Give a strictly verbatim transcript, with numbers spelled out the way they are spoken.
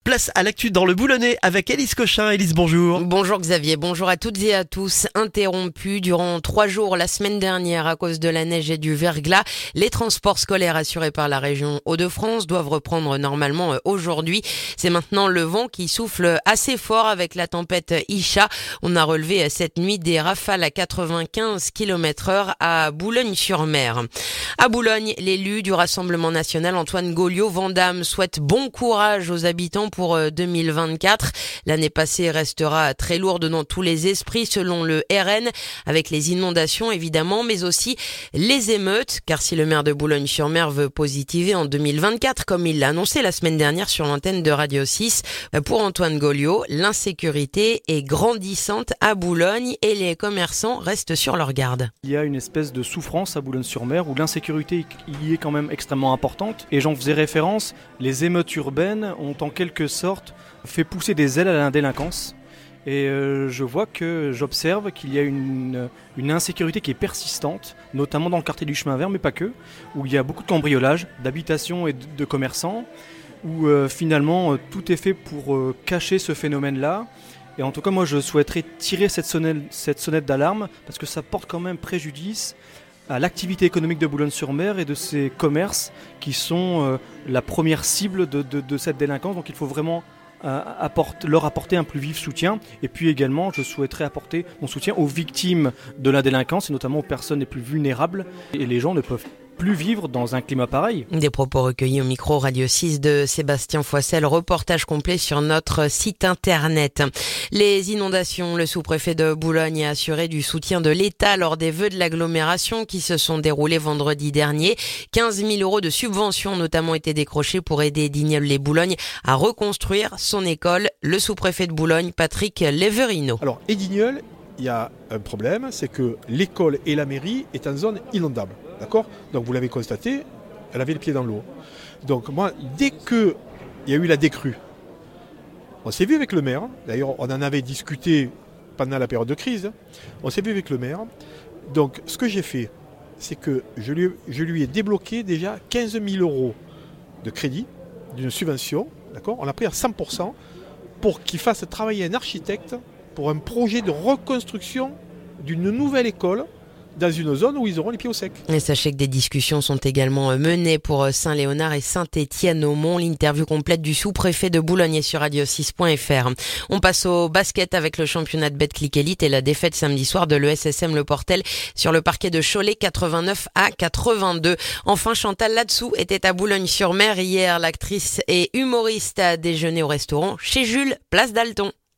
Place à l'actu dans le Boulonnais avec Élise Cochin. Élise, bonjour. Bonjour Xavier, bonjour à toutes et à tous. Interrompu durant trois jours la semaine dernière à cause de la neige et du verglas, les transports scolaires assurés par la région Hauts-de-France doivent reprendre normalement aujourd'hui. C'est maintenant le vent qui souffle assez fort avec la tempête Isha. On a relevé cette nuit des rafales à quatre-vingt-quinze kilomètres heure à Boulogne-sur-Mer. À Boulogne, l'élu du Rassemblement national Antoine Gauliot-Vandamme souhaite bon courage aux habitants pour deux mille vingt-quatre. L'année passée restera très lourde dans tous les esprits selon le R N, avec les inondations évidemment, mais aussi les émeutes, car si le maire de Boulogne-sur-Mer veut positiver en deux mille vingt-quatre, comme il l'a annoncé la semaine dernière sur l'antenne de Radio six, pour Antoine Gauliot, l'insécurité est grandissante à Boulogne et les commerçants restent sur leur garde. Il y a une espèce de souffrance à Boulogne-sur-Mer où l'insécurité y est quand même extrêmement importante. Et j'en faisais référence, les émeutes urbaines ont en quelque sorte fait pousser des ailes à la délinquance. Et euh, je vois que j'observe qu'il y a une, une insécurité qui est persistante, notamment dans le quartier du Chemin Vert, mais pas que, où il y a beaucoup de cambriolages, d'habitations et de, de commerçants, où euh, finalement euh, tout est fait pour euh, cacher ce phénomène-là. Et en tout cas, moi, je souhaiterais tirer cette sonnette, cette sonnette d'alarme, parce que ça porte quand même préjudice à l'activité économique de Boulogne-sur-Mer et de ces commerces qui sont euh, la première cible de, de, de cette délinquance. Donc il faut vraiment euh, apporte, leur apporter un plus vif soutien. Et puis également, je souhaiterais apporter mon soutien aux victimes de la délinquance et notamment aux personnes les plus vulnérables. Et les gens ne peuvent plus vivre dans un climat pareil. Des propos recueillis au micro Radio six de Sébastien Foissel, reportage complet sur notre site internet. Les inondations, le sous-préfet de Boulogne a assuré du soutien de l'État lors des vœux de l'agglomération qui se sont déroulés vendredi dernier. quinze mille euros de subventions ont notamment été décrochés pour aider Dignol-les-Boulogne à reconstruire son école. Le sous-préfet de Boulogne, Patrick Leverino. Alors, Dignol, il y a un problème, c'est que l'école et la mairie est en zone inondable. D'accord ? Donc vous l'avez constaté, elle avait le pied dans l'eau. Donc moi, dès qu'il y a eu la décrue, on s'est vu avec le maire, d'ailleurs on en avait discuté pendant la période de crise, on s'est vu avec le maire. Donc ce que j'ai fait, c'est que je lui, je lui ai débloqué déjà quinze mille euros de crédit, d'une subvention, d'accord ? On l'a pris à cent pour cent pour qu'il fasse travailler un architecte pour un projet de reconstruction d'une nouvelle école dans une zone où ils auront les pieds au sec. Et sachez que des discussions sont également menées pour Saint-Léonard et Saint-Étienne-au-Mont. L'interview complète du sous-préfet de Boulogne est sur radio six point f r. On passe au basket avec le championnat de Betclic Elite et la défaite samedi soir de l'E S S M Le Portel sur le parquet de Cholet, quatre-vingt-neuf à quatre-vingt-deux. Enfin, Chantal Latsou était à Boulogne-sur-Mer hier. L'actrice et humoriste a déjeuné au restaurant chez Jules, place d'Alton.